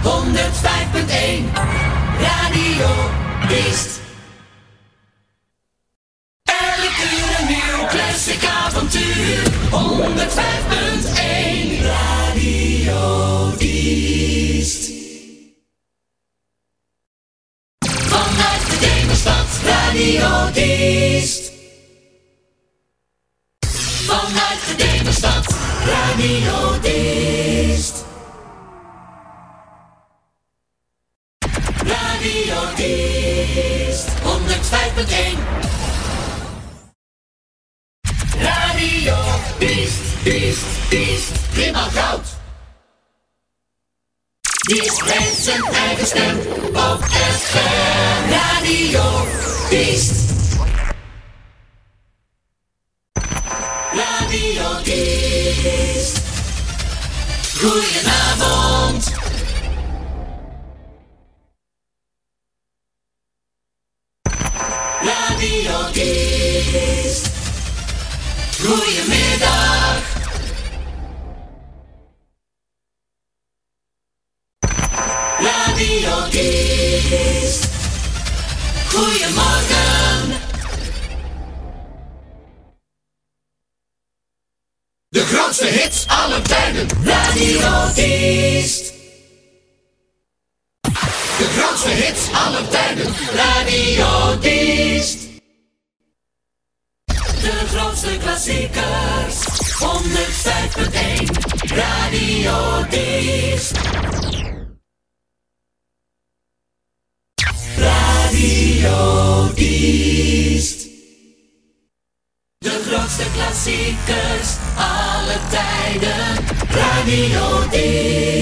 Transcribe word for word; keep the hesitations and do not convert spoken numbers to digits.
honderdvijf punt één Radio Diest. Elke uur een nieuw classic avontuur. honderdvijf punt één Radio Diest. Vanuit de Demerstad, Radio Diest. Vanuit de Demerstad, Radio Diest. Radio Diest, honderdvijf punt één. Radio Diest, Diest, Diest, driemaal goud. Diest heeft zijn eigen stem op F M. Radio Diest. Radio Diest. Goedenavond. Radio Diest. Goedemiddag. Radio Diest. Goedemorgen. De grootste hits aller tijden. Radio Diest. De grootste hits aller tijden. Radio Diest. De grootste klassiekers. honderdvijf punt één Radio Diest. Radio Diest. De grootste klassiekers alle tijden. Radio Diest.